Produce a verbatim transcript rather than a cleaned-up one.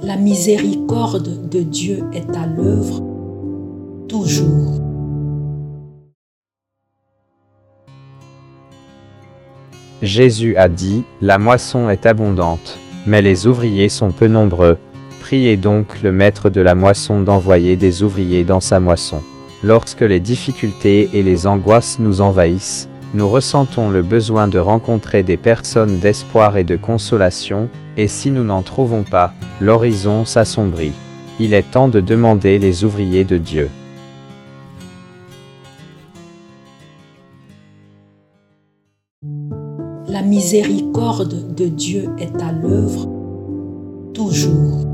La miséricorde de Dieu est à l'œuvre toujours. Jésus a dit, « La moisson est abondante, mais les ouvriers sont peu nombreux. Priez donc le maître de la moisson d'envoyer des ouvriers dans sa moisson. » Lorsque les difficultés et les angoisses nous envahissent, nous ressentons le besoin de rencontrer des personnes d'espoir et de consolation, et si nous n'en trouvons pas, l'horizon s'assombrit. Il est temps de demander les ouvriers de Dieu. La miséricorde de Dieu est à l'œuvre toujours.